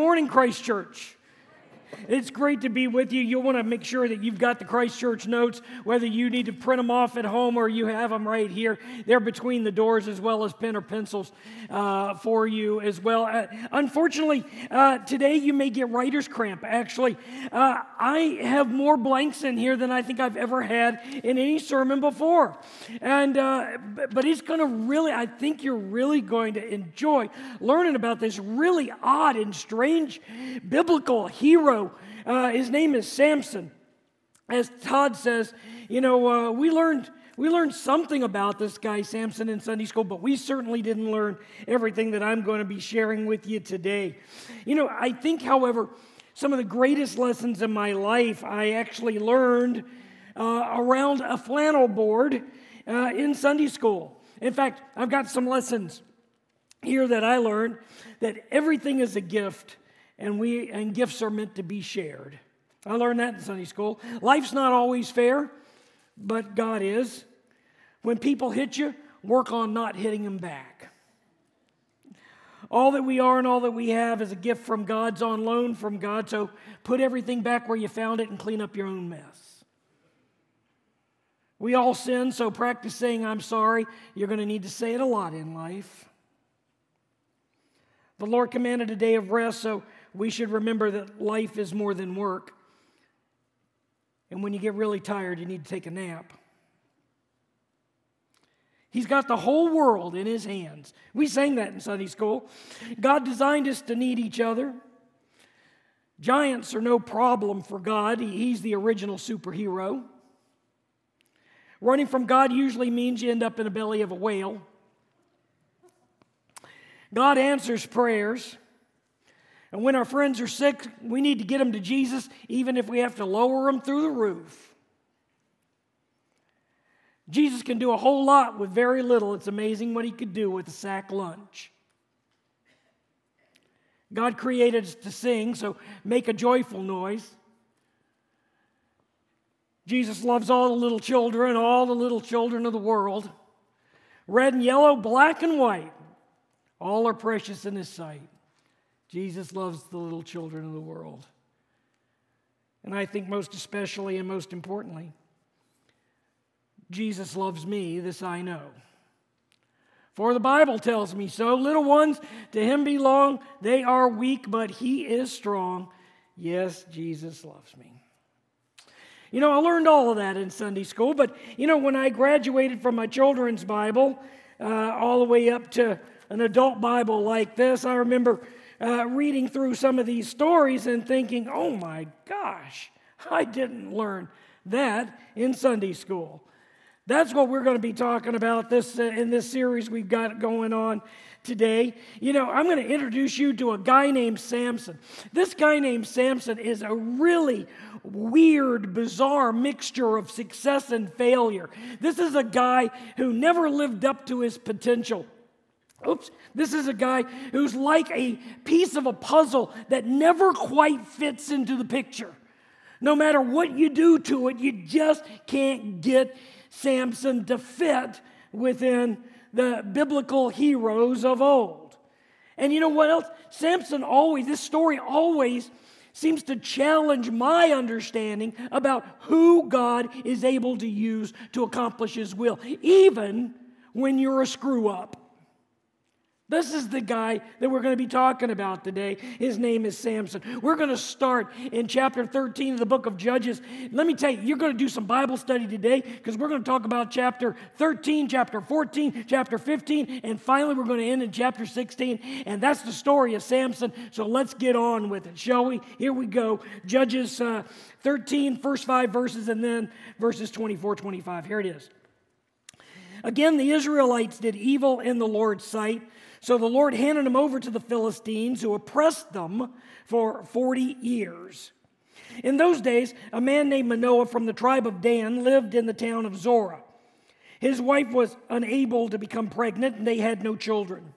morning, Christ Church. It's great to be with you. You'll want to make sure that you've got the Christ Church notes, whether you need to print them off at home or you have them right here. They're between the doors, as well as pen or pencils for you as well. Unfortunately, today you may get writer's cramp. Actually, I have more blanks in here than I think I've ever had in any sermon before. And but it's going to really, I think you're really going to enjoy learning about this really odd and strange biblical hero. His name is Samson. As Todd says, we learned something about this guy Samson in Sunday school, but we certainly didn't learn everything that I'm going to be sharing with you today. I think, however, some of the greatest lessons in my life I actually learned around a flannel board in Sunday school. In fact, I've got some lessons here that I learned that everything is a gift. And gifts are meant to be shared. I learned that in Sunday school. Life's not always fair, but God is. When people hit you, work on not hitting them back. All that we are and all that we have is a gift from God's on loan from God, so put everything back where you found it and clean up your own mess. We all sin, so practice saying I'm sorry. You're going to need to say it a lot in life. The Lord commanded a day of rest, so we should remember that life is more than work. And when you get really tired, you need to take a nap. He's got the whole world in His hands. We sang that in Sunday school. God designed us to need each other. Giants are no problem for God. He's the original superhero. Running from God usually means you end up in the belly of a whale. God answers prayers. And when our friends are sick, we need to get them to Jesus, even if we have to lower them through the roof. Jesus can do a whole lot with very little. It's amazing what He could do with a sack lunch. God created us to sing, so make a joyful noise. Jesus loves all the little children of the world. Red and yellow, black and white. All are precious in His sight. Jesus loves the little children of the world. And I think most especially and most importantly, Jesus loves me, this I know. For the Bible tells me so. Little ones, to Him belong. They are weak, but He is strong. Yes, Jesus loves me. I learned all of that in Sunday school, but, when I graduated from my children's Bible all the way up to an adult Bible like this, I remember reading through some of these stories and thinking, oh my gosh, I didn't learn that in Sunday school. That's what we're going to be talking about in this series we've got going on today. I'm going to introduce you to a guy named Samson. This guy named Samson is a really weird, bizarre mixture of success and failure. This is a guy who never lived up to his potential. This is a guy who's like a piece of a puzzle that never quite fits into the picture. No matter what you do to it, you just can't get Samson to fit within the biblical heroes of old. And you know what else? This story always seems to challenge my understanding about who God is able to use to accomplish His will, even when you're a screw-up. This is the guy that we're going to be talking about today. His name is Samson. We're going to start in chapter 13 of the book of Judges. Let me tell you, you're going to do some Bible study today because we're going to talk about chapter 13, chapter 14, chapter 15, and finally we're going to end in chapter 16. And that's the story of Samson. So let's get on with it, shall we? Here we go. Judges 13, first 5 verses, and then verses 24, 25. Here it is. Again, the Israelites did evil in the Lord's sight. So the Lord handed them over to the Philistines, who oppressed them for 40 years. In those days, a man named Manoah from the tribe of Dan lived in the town of Zorah. His wife was unable to become pregnant, and they had no children.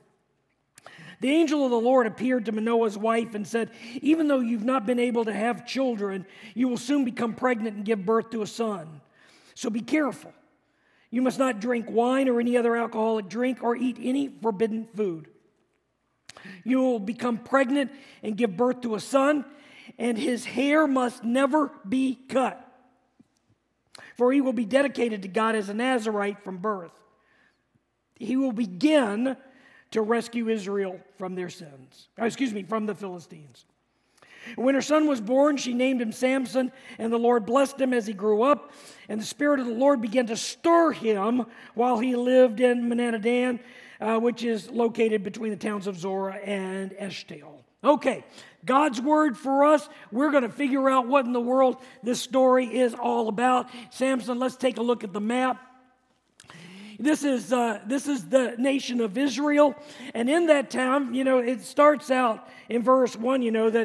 The angel of the Lord appeared to Manoah's wife and said, "Even though you've not been able to have children, you will soon become pregnant and give birth to a son. So be careful. You must not drink wine or any other alcoholic drink or eat any forbidden food. You will become pregnant and give birth to a son, and his hair must never be cut, for he will be dedicated to God as a Nazirite from birth. He will begin to rescue Israel from their sins. From the Philistines. When her son was born, she named him Samson, and the Lord blessed him as he grew up. And the Spirit of the Lord began to stir him while he lived in Manadan, which is located between the towns of Zorah and Eshtaol. Okay, God's word for us. We're going to figure out what in the world this story is all about. Samson, let's take a look at the map. This is the nation of Israel, and in that town, it starts out in verse 1.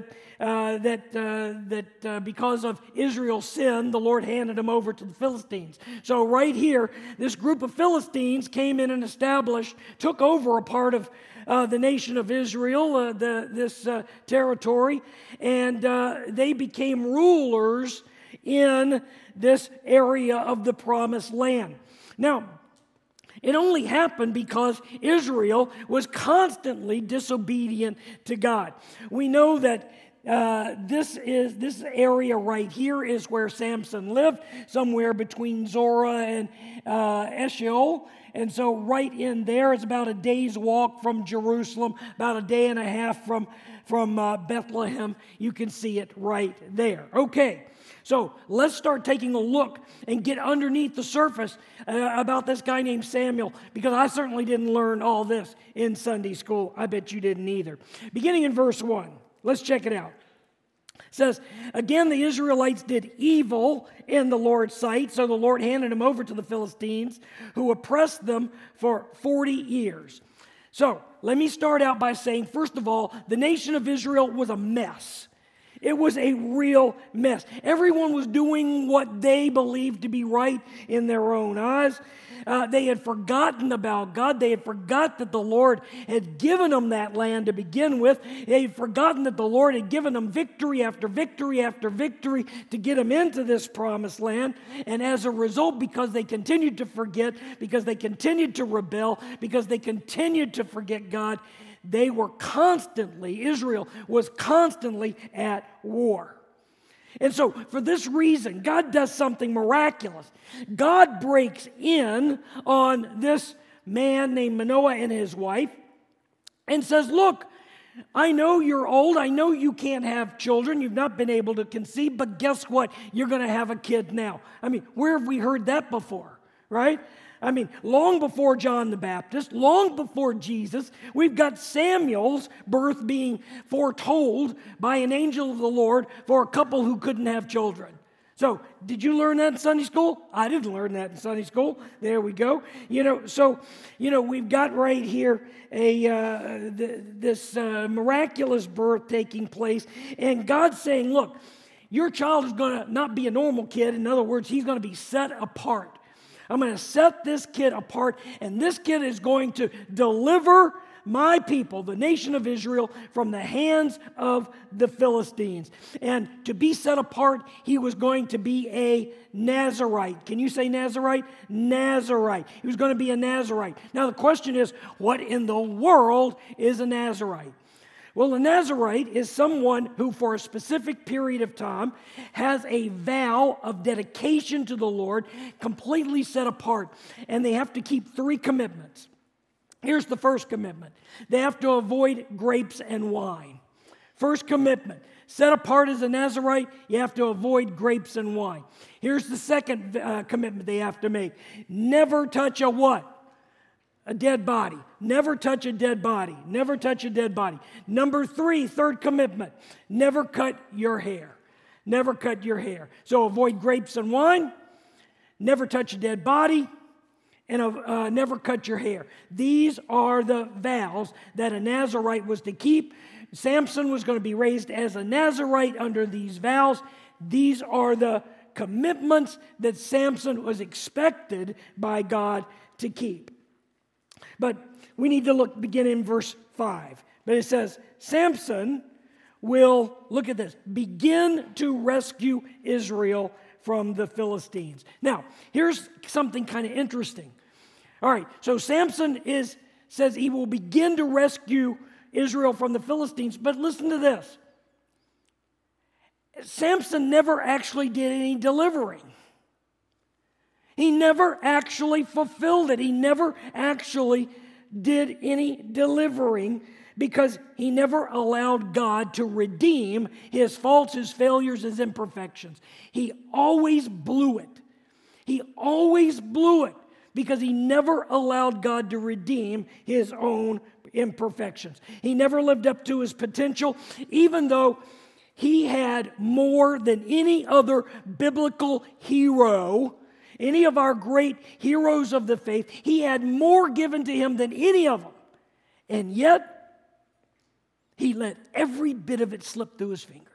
That because of Israel's sin, the Lord handed them over to the Philistines. So right here, this group of Philistines came in and took over a part of the nation of Israel, this territory, and they became rulers in this area of the Promised Land. Now, it only happened because Israel was constantly disobedient to God. We know that this area right here is where Samson lived, somewhere between Zorah and Eshtaol. And so right in there, it's about a day's walk from Jerusalem, about a day and a half from Bethlehem. You can see it right there. Okay. So let's start taking a look and get underneath the surface about this guy named Samuel, because I certainly didn't learn all this in Sunday school. I bet you didn't either. Beginning in verse 1, let's check it out. It says, again, the Israelites did evil in the Lord's sight, so the Lord handed them over to the Philistines, who oppressed them for 40 years. So let me start out by saying, first of all, the nation of Israel was a mess. It was a real mess. Everyone was doing what they believed to be right in their own eyes. They had forgotten about God. They had forgot that the Lord had given them that land to begin with. They had forgotten that the Lord had given them victory after victory after victory to get them into this promised land. And as a result, because they continued to forget, because they continued to rebel, because they continued to forget God, Israel was constantly at war. And so, for this reason, God does something miraculous. God breaks in on this man named Manoah and his wife and says, look, I know you're old. I know you can't have children. You've not been able to conceive, but guess what? You're going to have a kid now. I mean, where have we heard that before, right? I mean, long before John the Baptist, long before Jesus, we've got Samuel's birth being foretold by an angel of the Lord for a couple who couldn't have children. So, did you learn that in Sunday school? I didn't learn that in Sunday school. There we go. We've got right here this miraculous birth taking place, and God's saying, look, your child is going to not be a normal kid. In other words, he's going to be set apart. I'm going to set this kid apart, and this kid is going to deliver my people, the nation of Israel, from the hands of the Philistines. And to be set apart, he was going to be a Nazirite. Can you say Nazirite? Nazirite. He was going to be a Nazirite. Now the question is, what in the world is a Nazirite? Well, a Nazirite is someone who, for a specific period of time, has a vow of dedication to the Lord, completely set apart. And they have to keep 3 commitments. Here's the first commitment. They have to avoid grapes and wine. First commitment. Set apart as a Nazirite, you have to avoid grapes and wine. Here's the second commitment they have to make. Never touch a what? A dead body. Never touch a dead body. Never touch a dead body. Number 3, third commitment. Never cut your hair. Never cut your hair. So avoid grapes and wine. Never touch a dead body. And never cut your hair. These are the vows that a Nazirite was to keep. Samson was going to be raised as a Nazirite under these vows. These are the commitments that Samson was expected by God to keep. But we need to begin in verse 5. But it says, Samson will, look at this, begin to rescue Israel from the Philistines. Now, here's something kind of interesting. All right, so Samson says he will begin to rescue Israel from the Philistines. But listen to this. Samson never actually did any delivering. He never actually fulfilled it. He never actually did any delivering because he never allowed God to redeem his faults, his failures, his imperfections. He always blew it. He always blew it because he never allowed God to redeem his own imperfections. He never lived up to his potential, even though he had more than any other biblical hero, any of our great heroes of the faith. He had more given to him than any of them. And yet, he let every bit of it slip through his fingers.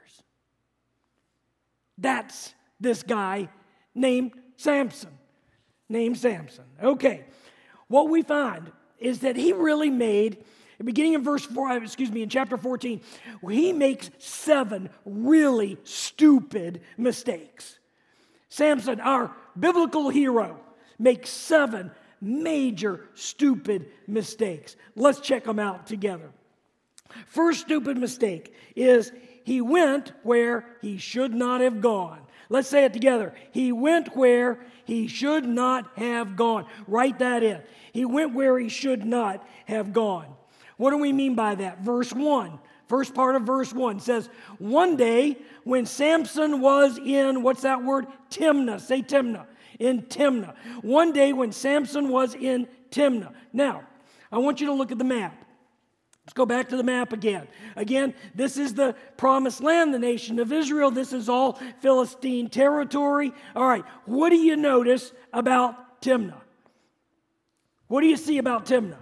That's this guy named Samson. Okay. What we find is that he really made, beginning in in chapter 14, he makes 7 really stupid mistakes. Samson, our biblical hero, makes 7 major stupid mistakes. Let's check them out together. First stupid mistake is he went where he should not have gone. Let's say it together. He went where he should not have gone. Write that in. He went where he should not have gone. What do we mean by that? Verse 1. First part of verse 1 says, one day when Samson was in, what's that word? Timnah. Say Timnah. In Timnah. One day when Samson was in Timnah. Now, I want you to look at the map. Let's go back to the map again. Again, this is the promised land, the nation of Israel. This is all Philistine territory. All right, what do you notice about Timnah? What do you see about Timnah?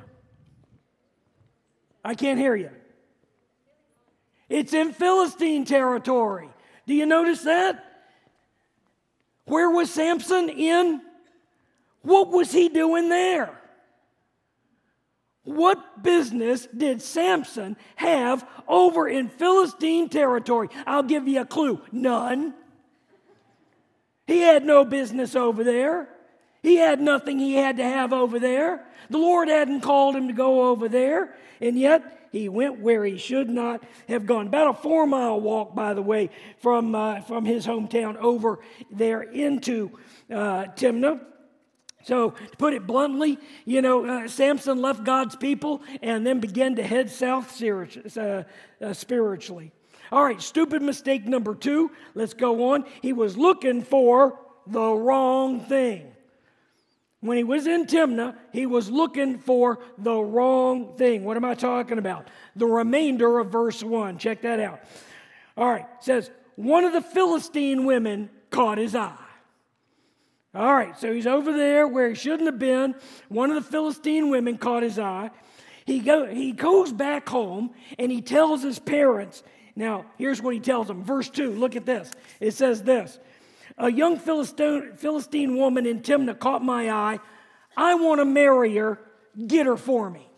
I can't hear you. It's in Philistine territory. Do you notice that? Where was Samson in? What was he doing there? What business did Samson have over in Philistine territory? I'll give you a clue. None. He had no business over there. He had nothing he had to have over there. The Lord hadn't called him to go over there. And yet, he went where he should not have gone. About a 4-mile walk, by the way, from his hometown over there into Timnah. So, to put it bluntly, Samson left God's people and then began to head south spiritually. All right, stupid mistake number 2. Let's go on. He was looking for the wrong thing. When he was in Timnah, he was looking for the wrong thing. What am I talking about? The remainder of verse 1. Check that out. All right, it says, one of the Philistine women caught his eye. All right, so he's over there where he shouldn't have been. One of the Philistine women caught his eye. He goes back home and he tells his parents. Now, here's what he tells them. Verse 2, look at this. It says this. A young Philistine woman in Timnah caught my eye. I want to marry her. Get her for me.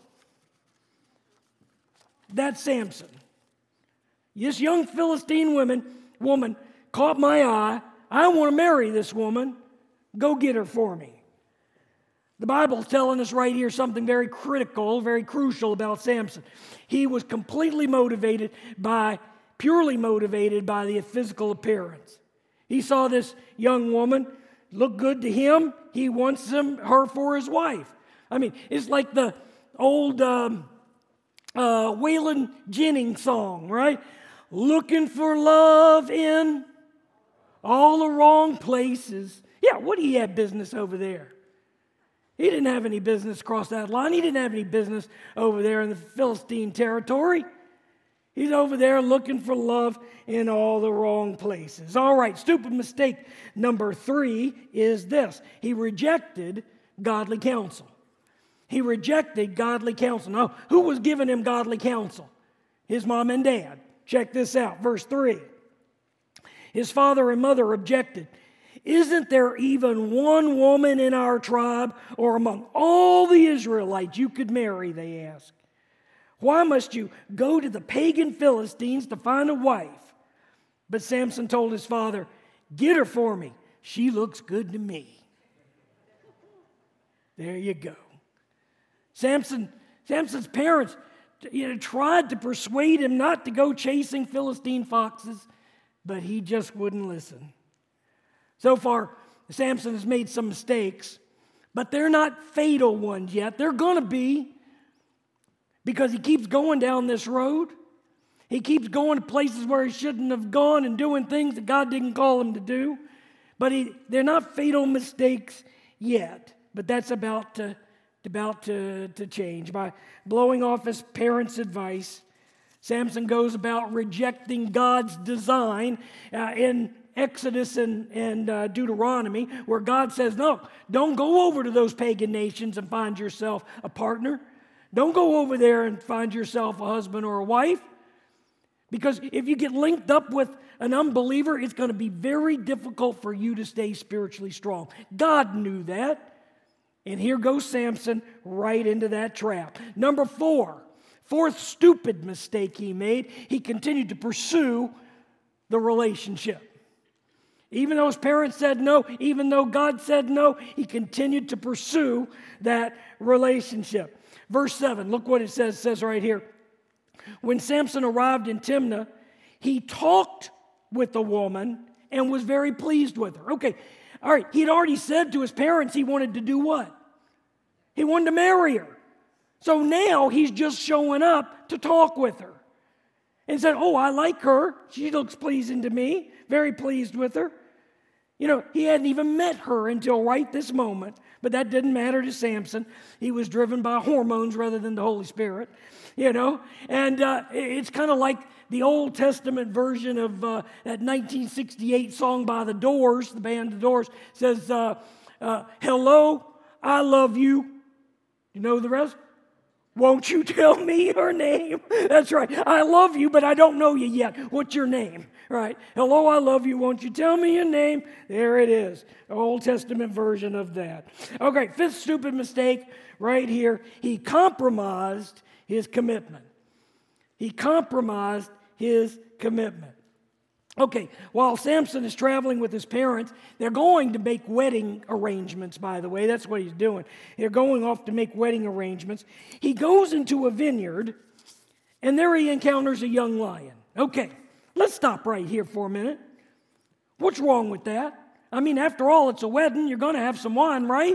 That's Samson. This young Philistine woman caught my eye. I want to marry this woman. Go get her for me. The Bible's telling us right here something very critical, very crucial about Samson. He was purely motivated by the physical appearance. He saw this young woman look good to him. He wants her for his wife. I mean, it's like the old Waylon Jennings song, right? Looking for love in all the wrong places. Yeah, what do you have business over there? He didn't have any business across that line. He didn't have any business over there in the Philistine territory. He's over there looking for love in all the wrong places. All right, stupid mistake number 3 is this. He rejected godly counsel. He rejected godly counsel. Now, who was giving him godly counsel? His mom and dad. Check this out, verse 3. His father and mother objected. Isn't there even one woman in our tribe or among all the Israelites you could marry, they asked. Why must you go to the pagan Philistines to find a wife? But Samson told his father, get her for me. She looks good to me. There you go. Samson's parents tried to persuade him not to go chasing Philistine foxes, but he just wouldn't listen. So far, Samson has made some mistakes, but they're not fatal ones yet. They're going to be, because he keeps going down this road. He keeps going to places where he shouldn't have gone and doing things that God didn't call him to do. But they're not fatal mistakes yet. But that's about to change. By blowing off his parents' advice, Samson goes about rejecting God's design in Exodus and Deuteronomy, where God says, no, don't go over to those pagan nations and find yourself a partner. Don't go over there and find yourself a husband or a wife. Because if you get linked up with an unbeliever, it's going to be very difficult for you to stay spiritually strong. God knew that. And here goes Samson right into that trap. Number fourth stupid mistake he made, he continued to pursue the relationship. Even though his parents said no, even though God said no, he continued to pursue that relationship. Verse 7, look what it says. It says right here, when Samson arrived in Timnah, he talked with the woman and was very pleased with her. Okay, all right, he'd already said to his parents he wanted to do what? He wanted to marry her. So now he's just showing up to talk with her. And said, oh, I like her. She looks pleasing to me. Very pleased with her. He hadn't even met her until right this moment. But that didn't matter to Samson. He was driven by hormones rather than the Holy Spirit. And it's kind of like the Old Testament version of that 1968 song by The Doors, the band The Doors, says, hello, I love you. You know the rest? Won't you tell me your name? That's right. I love you, but I don't know you yet. What's your name? Right. Hello, I love you. Won't you tell me your name? There it is. Old Testament version of that. Okay, fifth stupid mistake right here. He compromised his commitment. He compromised his commitment. Okay, while Samson is traveling with his parents, they're going to make wedding arrangements, by the way. That's what he's doing. They're going off to make wedding arrangements. He goes into a vineyard, and there he encounters a young lion. Okay, let's stop right here for a minute. What's wrong with that? I mean, after all, it's a wedding. You're going to have some wine, right?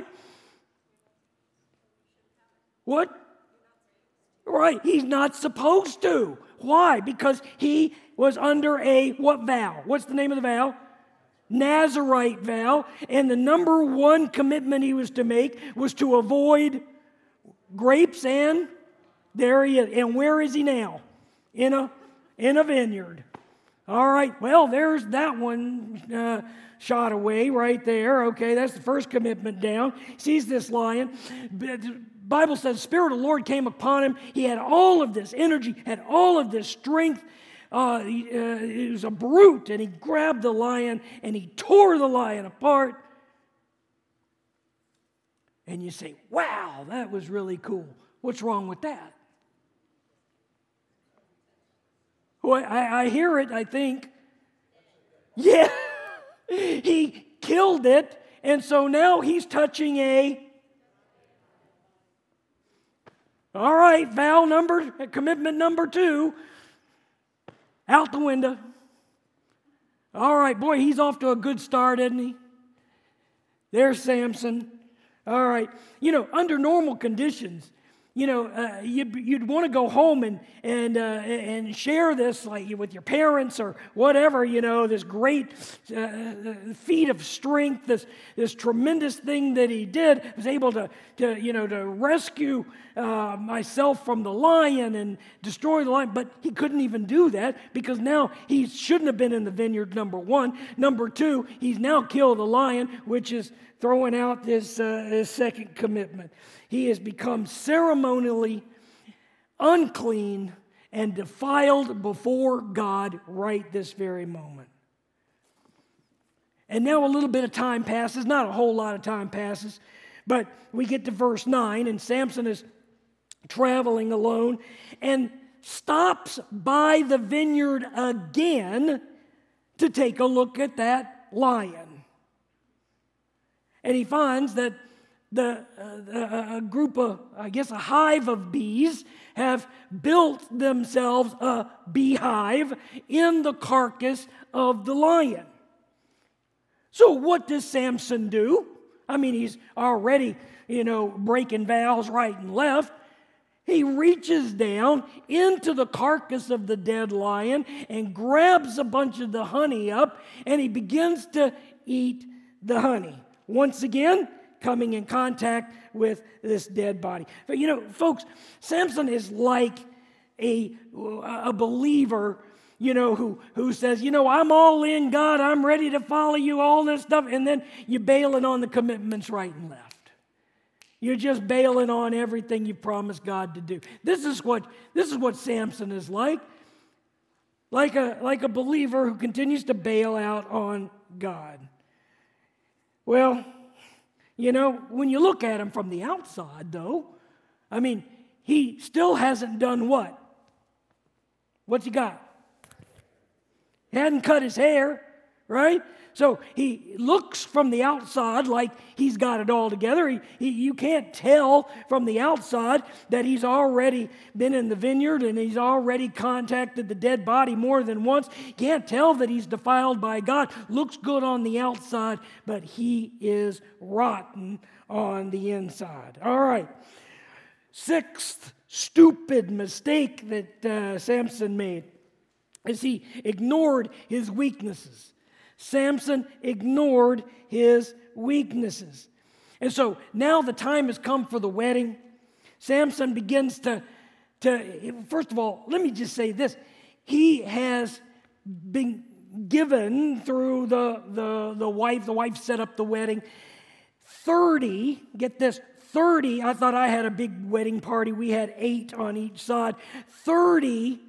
What? Right, he's not supposed to. Why? Because he was under a what vow? What's the name of the vow? Nazirite vow. And the number one commitment he was to make was to avoid grapes, and there he is. And where is he now? In a vineyard. All right, well, there's that one shot away right there. Okay, that's the first commitment down. Sees this lion. Bible says the Spirit of the Lord came upon him. He had all of this energy, had all of this strength. He was a brute, and he grabbed the lion, and he tore the lion apart. And you say, wow, that was really cool. What's wrong with that? Well, I hear it, I think. Yeah, he killed it, and so now he's touching a... All right, commitment number 2, out the window. All right, boy, he's off to a good start, isn't he? There's Samson. All right, under normal conditions, you'd want to go home and share this like with your parents or whatever, this great feat of strength, this tremendous thing that he did, was able to rescue myself from the lion and destroy the lion, but he couldn't even do that because now he shouldn't have been in the vineyard, number 1. Number 2, he's now killed the lion, which is throwing out his second commitment. He has become ceremonially unclean and defiled before God right this very moment. And now a little bit of time passes, not a whole lot of time passes, but we get to verse 9, and Samson is traveling alone and stops by the vineyard again to take a look at that lion. And he finds that a group of, I guess, a hive of bees have built themselves a beehive in the carcass of the lion. So what does Samson do? I mean, he's already, breaking vows right and left. He reaches down into the carcass of the dead lion and grabs a bunch of the honey up, and he begins to eat the honey. Once again, coming in contact with this dead body. But folks, Samson is like a believer, who says, I'm all in, God, I'm ready to follow you, all this stuff, and then you're bailing on the commitments right and left. You're just bailing on everything you promised God to do. This is what Samson is like a believer who continues to bail out on God. Well, when you look at him from the outside, though, I mean, he still hasn't done what? What's he got? He hadn't cut his hair, right? So he looks from the outside like he's got it all together. You can't tell from the outside that he's already been in the vineyard and he's already contacted the dead body more than once. You can't tell that he's defiled by God. Looks good on the outside, but he is rotten on the inside. All right. Sixth stupid mistake that Samson made is he ignored his weaknesses. Samson ignored his weaknesses. And so now the time has come for the wedding. Samson begins to first of all, let me just say this. He has been given through the wife. The wife set up the wedding. 30, get this, 30, I thought I had a big wedding party. We had 8 on each side. 30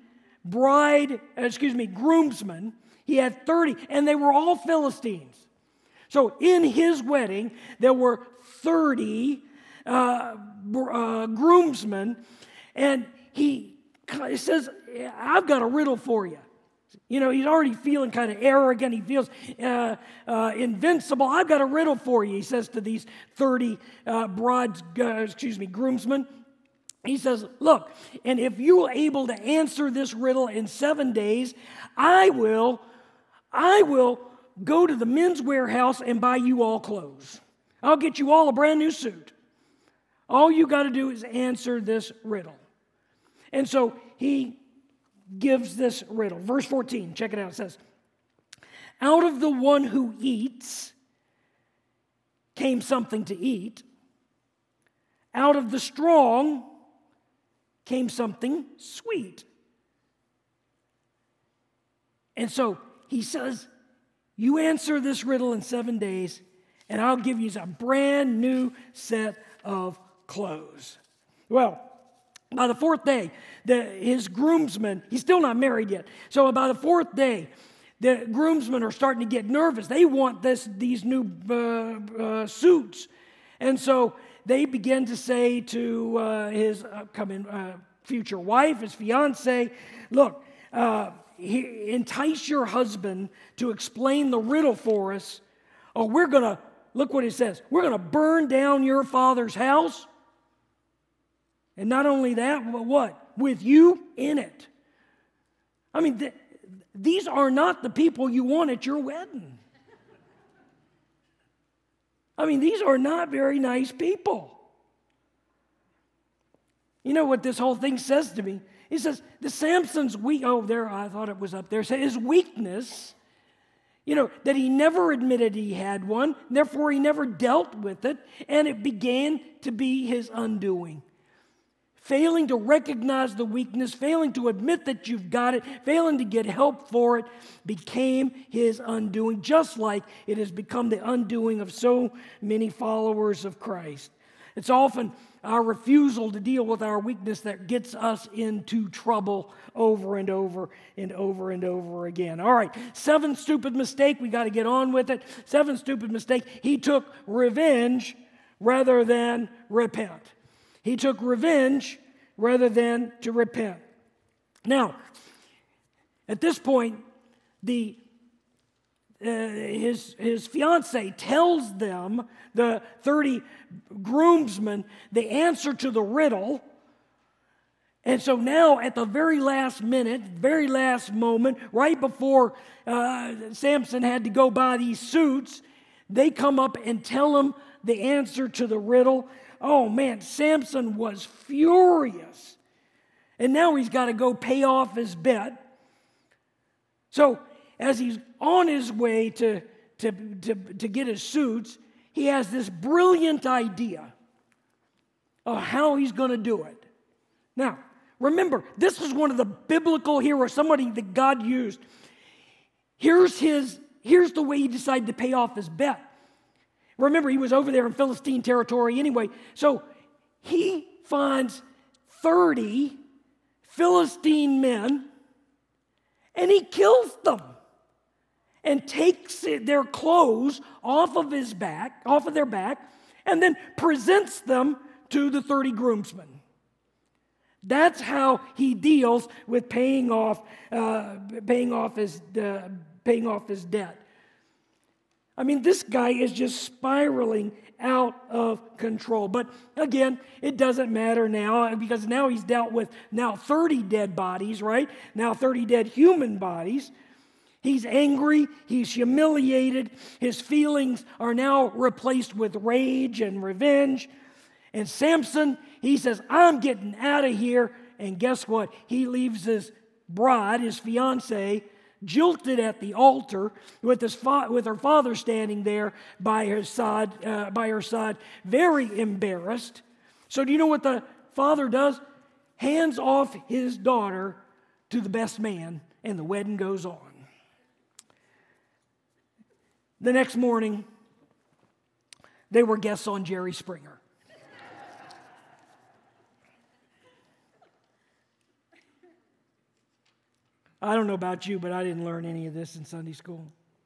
groomsmen. He had 30, and they were all Philistines. So in his wedding, there were 30 groomsmen, and he says, I've got a riddle for you. He's already feeling kind of arrogant. He feels invincible. I've got a riddle for you, he says to these 30 groomsmen. He says, look, and if you are able to answer this riddle in 7 days, I will go to the men's warehouse and buy you all clothes. I'll get you all a brand new suit. All you got to do is answer this riddle. And so he gives this riddle. Verse 14, check it out. It says, out of the one who eats came something to eat. Out of the strong came something sweet. And so he says, you answer this riddle in 7 days, and I'll give you a brand new set of clothes. Well, by the 4th day, his groomsmen, he's still not married yet. So by the 4th day, the groomsmen are starting to get nervous. They want these new suits. And so they begin to say to his upcoming future wife, his fiance, look, entice your husband to explain the riddle for us, or we're going to, look what it says, we're going to burn down your father's house. And not only that, but what? With you in it. I mean, these are not the people you want at your wedding. I mean, these are not very nice people. You know what this whole thing says to me? He says, the Samson's I thought it was up there. His weakness, that he never admitted he had one, therefore he never dealt with it, and it began to be his undoing. Failing to recognize the weakness, failing to admit that you've got it, failing to get help for it, became his undoing, just like it has become the undoing of so many followers of Christ. It's often our refusal to deal with our weakness that gets us into trouble over and over and over and over again. All right, 7th stupid mistake. We got to get on with it. 7th stupid mistake. He took revenge rather than repent. He took revenge rather than to repent. Now, at this point, the his fiance tells them, the 30 groomsmen, the answer to the riddle. And so now at the very last minute, very last moment, right before Samson had to go buy these suits, they come up and tell him the answer to the riddle. Oh man, Samson was furious. And now he's got to go pay off his bet. So as he's on his way to get his suits, he has this brilliant idea of how he's going to do it. Now, remember, this is one of the biblical heroes, somebody that God used. Here's the way he decided to pay off his bet. Remember, he was over there in Philistine territory anyway. So he finds 30 Philistine men, and he kills them and takes their clothes off of their back, and then presents them to the 30 groomsmen. That's how he deals with paying off his debt. I mean, this guy is just spiraling out of control. But again, it doesn't matter now, because now he's dealt with 30 dead bodies, right? Now 30 dead human bodies. He's angry, he's humiliated, his feelings are now replaced with rage and revenge. And Samson, he says, I'm getting out of here. And guess what? He leaves his bride, his fiancée, jilted at the altar with her father standing there by her side, very embarrassed. So do you know what the father does? Hands off his daughter to the best man, and the wedding goes on. The next morning, they were guests on Jerry Springer. I don't know about you, but I didn't learn any of this in Sunday school.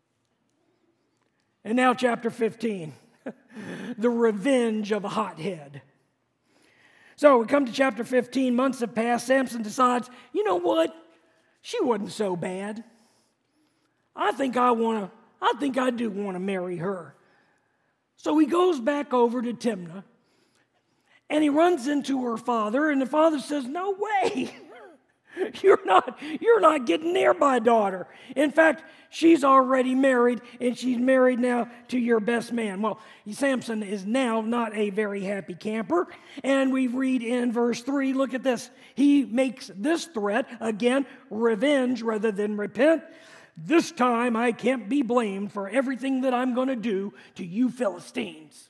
And now chapter 15, the revenge of a hothead. So we come to chapter 15, months have passed. Samson decides, you know what? She wasn't so bad. I think I do want to marry her. So he goes back over to Timnah, and he runs into her father, and the father says, no way. You're not getting near my daughter. In fact, she's already married, and she's married now to your best man. Well, Samson is now not a very happy camper. And we read in verse 3, look at this. He makes this threat, again, revenge rather than repent. This time I can't be blamed for everything that I'm going to do to you Philistines.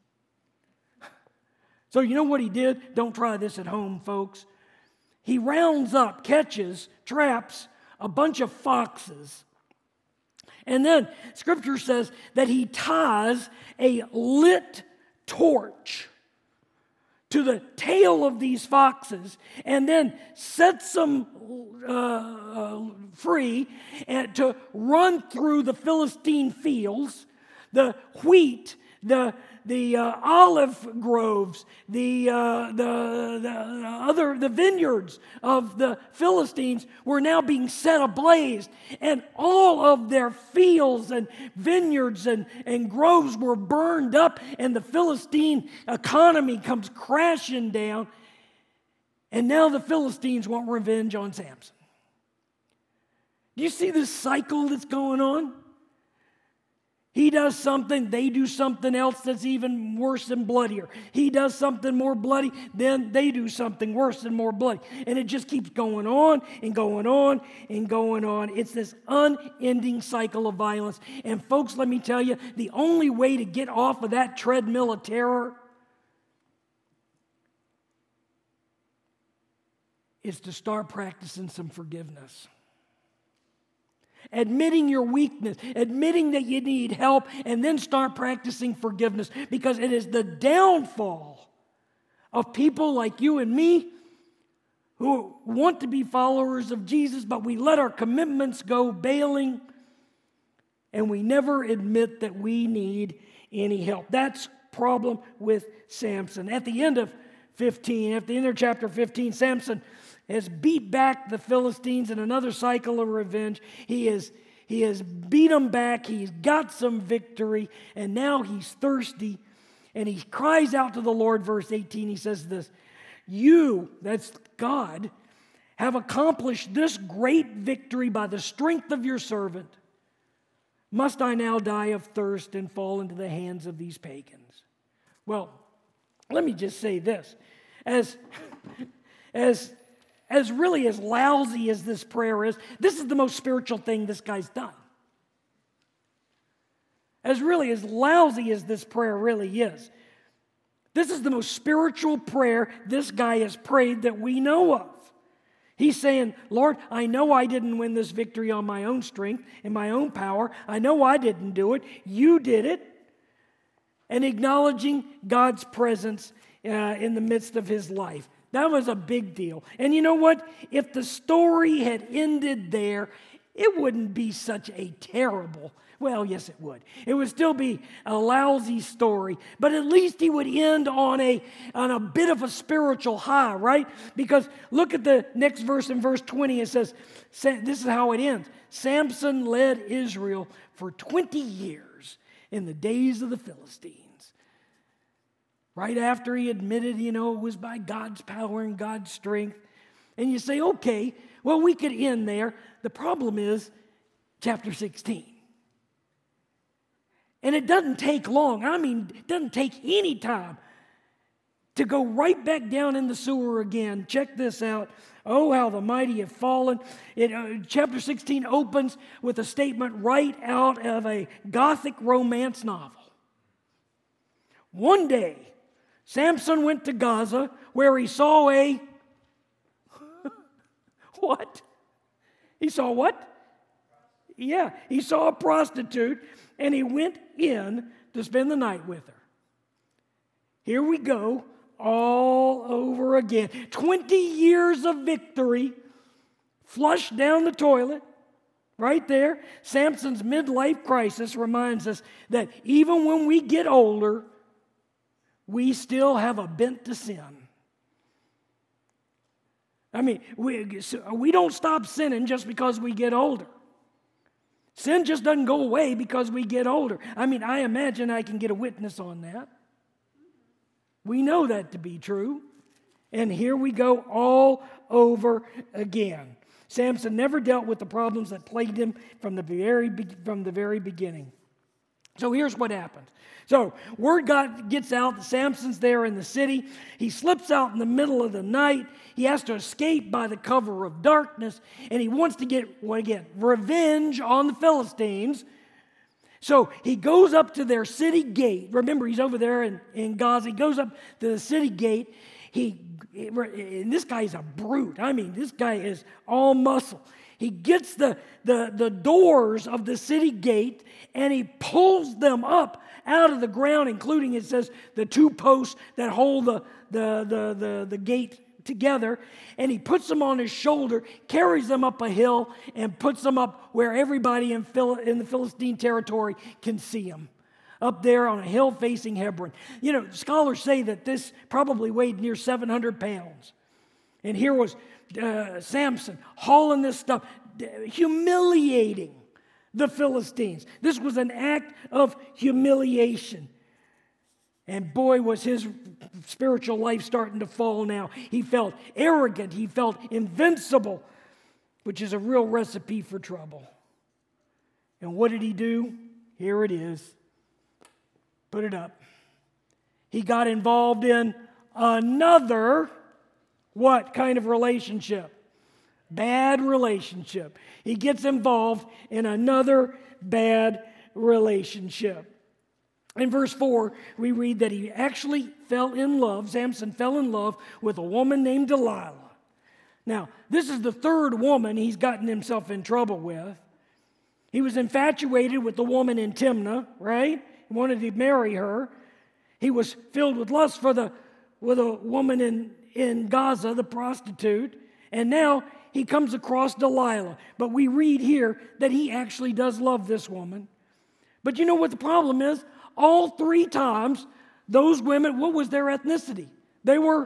So you know what he did? Don't try this at home, folks. He rounds up, catches, traps a bunch of foxes. And then Scripture says that he ties a lit torch to the tail of these foxes and then sets them free and to run through the Philistine fields, the wheat, the olive groves, the vineyards of the Philistines were now being set ablaze, and all of their fields and vineyards and groves were burned up, and the Philistine economy comes crashing down, and now the Philistines want revenge on Samson. Do you see this cycle that's going on? He does something, they do something else that's even worse and bloodier. He does something more bloody, then they do something worse and more bloody. And it just keeps going on and going on and going on. It's this unending cycle of violence. And folks, let me tell you, the only way to get off of that treadmill of terror is to start practicing some forgiveness. Admitting your weakness, admitting that you need help, and then start practicing forgiveness, because it is the downfall of people like you and me who want to be followers of Jesus, but we let our commitments go bailing, and we never admit that we need any help. That's problem with Samson. At the end of chapter 15, Samson has beat back the Philistines in another cycle of revenge. He He has beat them back. He's got some victory. And now he's thirsty. And he cries out to the Lord, verse 18. He says this, "You," that's God, "have accomplished this great victory by the strength of your servant. Must I now die of thirst and fall into the hands of these pagans?" Well, let me just say this. As really as lousy as this prayer is, this is the most spiritual thing this guy's done. As lousy as this prayer really is, this is the most spiritual prayer this guy has prayed that we know of. He's saying, "Lord, I know I didn't win this victory on my own strength and my own power. I know I didn't do it. You did it." And acknowledging God's presence in the midst of his life. That was a big deal. And you know what? If the story had ended there, it wouldn't be such a terrible, well, yes, it would. It would still be a lousy story, but at least he would end on a bit of a spiritual high, right? Because look at the next verse in verse 20. It says, this is how it ends. "Samson led Israel for 20 years in the days of the Philistines." Right after he admitted, it was by God's power and God's strength. And you say, okay, well, we could end there. The problem is chapter 16. And it doesn't take long. It doesn't take any time to go right back down in the sewer again. Check this out. "Oh, how the mighty have fallen." Chapter 16 opens with a statement right out of a Gothic romance novel. "One day, Samson went to Gaza, where he saw a..." What? He saw what? Yeah, he saw a prostitute, and he went in to spend the night with her. Here we go, all over again. 20 years of victory, flushed down the toilet, right there. Samson's midlife crisis reminds us that even when we get older, we still have a bent to sin. We don't stop sinning just because we get older. Sin just doesn't go away because we get older. I imagine I can get a witness on that. We know that to be true. And here we go all over again. Samson never dealt with the problems that plagued him from the very beginning. So here's what happens. So word gets out that Samson's there in the city. He slips out in the middle of the night. He has to escape by the cover of darkness. And he wants to get, revenge on the Philistines. So he goes up to their city gate. Remember, he's over there in Gaza. He goes up to the city gate. And this guy's a brute. This guy is all muscle. He gets the doors of the city gate and he pulls them up out of the ground, including, it says, the two posts that hold the gate together. And he puts them on his shoulder, carries them up a hill, and puts them up where everybody in the Philistine territory can see him. Up there on a hill facing Hebron. Scholars say that this probably weighed near 700 pounds. And here was Samson hauling this stuff, humiliating the Philistines. This was an act of humiliation. And boy, was his spiritual life starting to fall now. He felt arrogant. He felt invincible, which is a real recipe for trouble. And what did he do? Here it is. Put it up. He got involved in another, what kind of relationship? Bad relationship. He gets involved in another bad relationship. In verse 4, we read that he actually Samson fell in love with a woman named Delilah. Now, this is the third woman he's gotten himself in trouble with. He was infatuated with the woman in Timnah, right? He wanted to marry her. He was filled with lust with a woman in Gaza, the prostitute. And now he comes across Delilah. But we read here that he actually does love this woman. But you know what the problem is? All three times, those women, what was their ethnicity? They were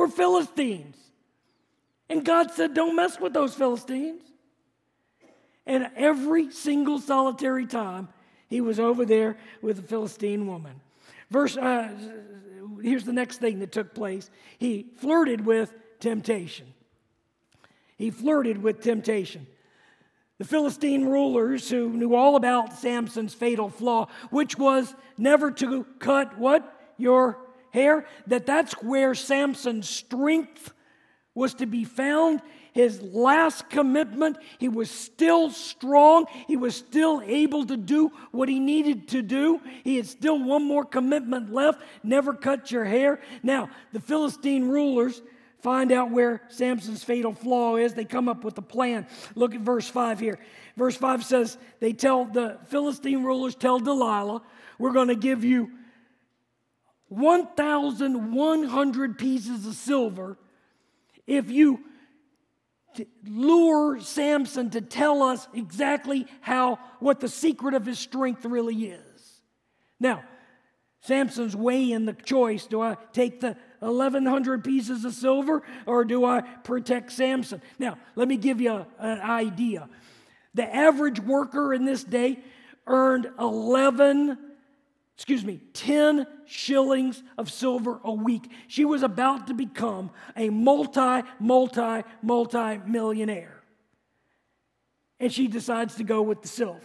Philistines. And God said, don't mess with those Philistines. And every single solitary time, he was over there with a Philistine woman. Here's the next thing that took place. He flirted with temptation. He flirted with temptation. The Philistine rulers who knew all about Samson's fatal flaw, which was never to cut what? Your hair. That's where Samson's strength was to be found. His last commitment, he was still strong. He was still able to do what he needed to do. He had still one more commitment left. Never cut your hair. Now, the Philistine rulers find out where Samson's fatal flaw is. They come up with a plan. Look at verse 5 here. Verse 5 says, the Philistine rulers tell Delilah, we're going to give you 1,100 pieces of silver if you lure Samson to tell us exactly what the secret of his strength really is. Now, Samson's weighing the choice. Do I take the 1,100 pieces of silver or do I protect Samson? Now, let me give you an idea. The average worker in this day earned 10 shillings of silver a week. She was about to become a multi-millionaire. And she decides to go with the silver.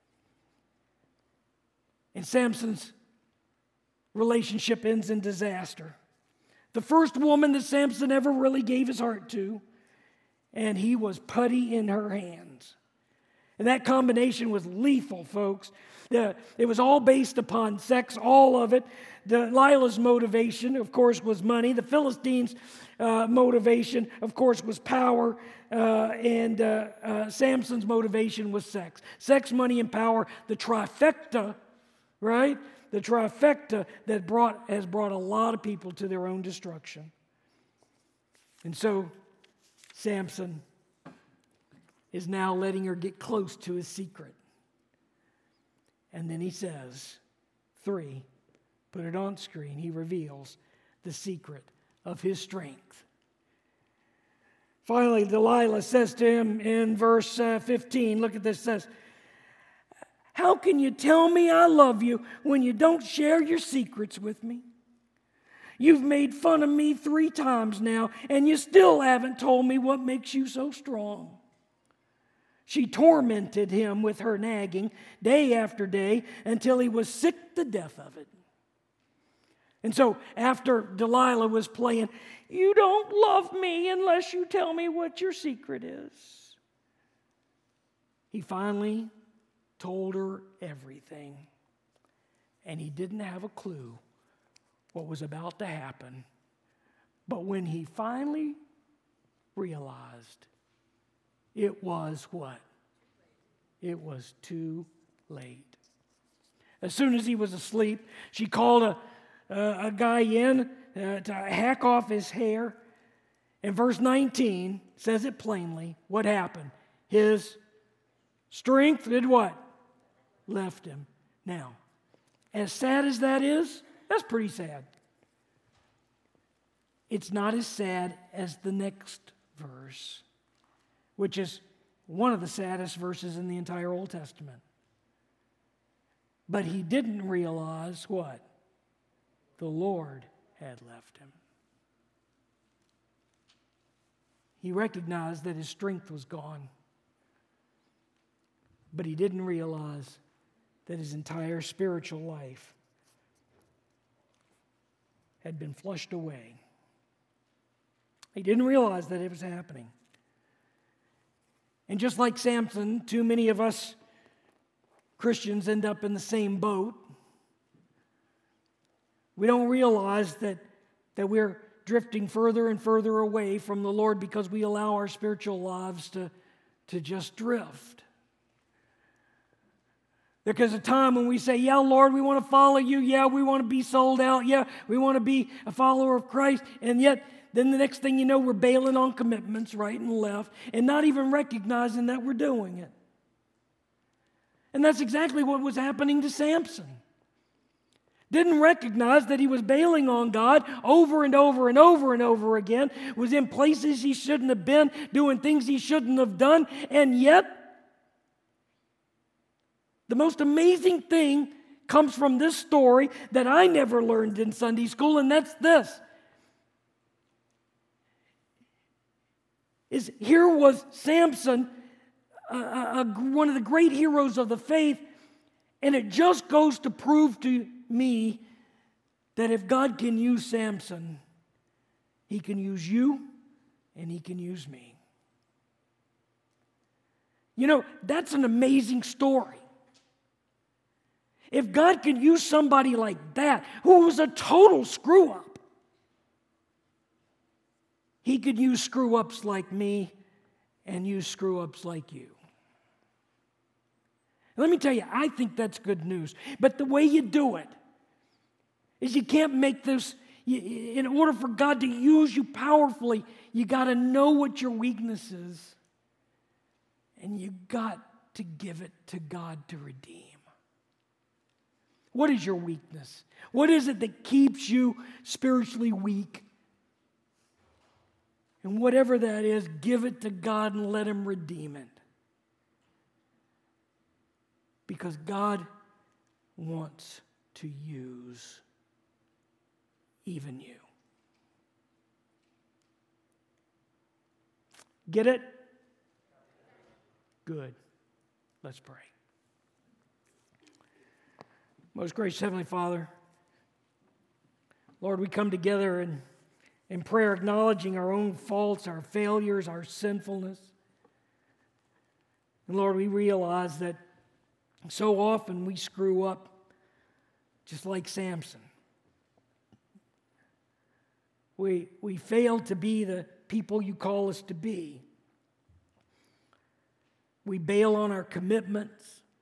And Samson's relationship ends in disaster. The first woman that Samson ever really gave his heart to, and he was putty in her hands. And that combination was lethal, folks. It was all based upon sex, all of it. Delilah's motivation, of course, was money. The Philistines' motivation, of course, was power. And Samson's motivation was sex. Sex, money, and power, the trifecta, right? The trifecta that has brought a lot of people to their own destruction. And so Samson is now letting her get close to his secret. And then he says, 3, put it on screen, he reveals the secret of his strength. Finally, Delilah says to him in verse 15, look at this, says, how can you tell me I love you when you don't share your secrets with me? You've made fun of me 3 times now, and you still haven't told me what makes you so strong. She tormented him with her nagging day after day until he was sick to death of it. And so after Delilah was playing, you don't love me unless you tell me what your secret is, he finally told her everything. And he didn't have a clue what was about to happen. But when he finally realized, it was what? It was too late. As soon as he was asleep, she called a guy in to hack off his hair. And verse 19 says it plainly. What happened? His strength did what? Left him. Now, as sad as that is, that's pretty sad. It's not as sad as the next verse, which is one of the saddest verses in the entire Old Testament. But he didn't realize what? The Lord had left him. He recognized that his strength was gone. But he didn't realize that his entire spiritual life had been flushed away. He didn't realize that it was happening. And just like Samson, too many of us Christians end up in the same boat. We don't realize that we're drifting further and further away from the Lord because we allow our spiritual lives to just drift. There's a time when we say, yeah, Lord, we want to follow you. Yeah, we want to be sold out. Yeah, we want to be a follower of Christ. And yet, then the next thing you know, we're bailing on commitments right and left and not even recognizing that we're doing it. And that's exactly what was happening to Samson. Didn't recognize that he was bailing on God over and over and over and over again, was in places he shouldn't have been, doing things he shouldn't have done, and yet The most amazing thing comes from this story that I never learned in Sunday school, and that's this. Here was Samson, one of the great heroes of the faith, and it just goes to prove to me that if God can use Samson, He can use you and He can use me. You know, that's an amazing story. If God can use somebody like that, who was a total screw-up, He could use screw-ups like me and use screw-ups like you. Let me tell you, I think that's good news. But the way you do it is you can't make this, in order for God to use you powerfully, you got to know what your weakness is. And you got to give it to God to redeem. What is your weakness? What is it that keeps you spiritually weak? And whatever that is, give it to God and let Him redeem it. Because God wants to use even you. Get it? Good. Let's pray. Most gracious Heavenly Father, Lord, we come together in prayer acknowledging our own faults, our failures, our sinfulness. And Lord, we realize that so often we screw up just like Samson. We fail to be the people you call us to be. We bail on our commitments,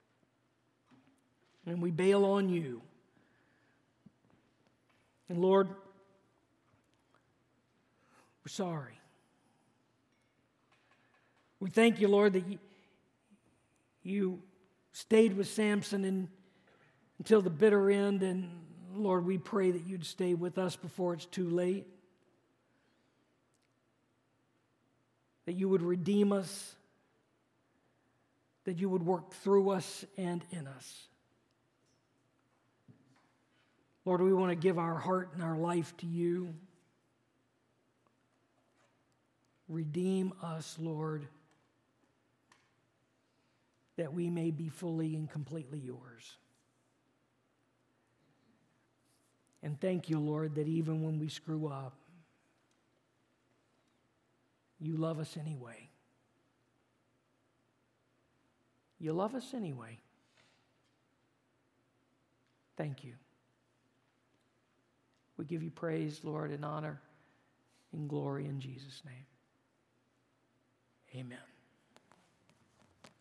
and we bail on you. And Lord, we're sorry. We thank you, Lord, that you stayed with Samson until the bitter end, and Lord, we pray that you'd stay with us before it's too late. That you would redeem us, that you would work through us and in us. Lord, we want to give our heart and our life to you. Redeem us, Lord, that we may be fully and completely yours. And thank you, Lord, that even when we screw up, you love us anyway. You love us anyway. Thank you. We give you praise, Lord, and honor and glory in Jesus' name. Amen.